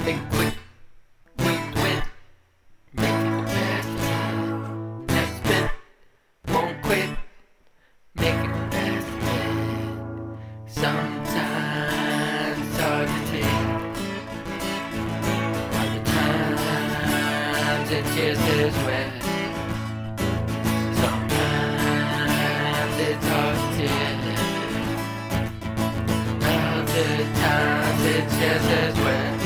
Think quick, win, make it the best. Next spin, won't quit, make it the best. Sometimes it's hard to take. Other times it just is wet. Sometimes it's hard to take. Other times it's just as wet.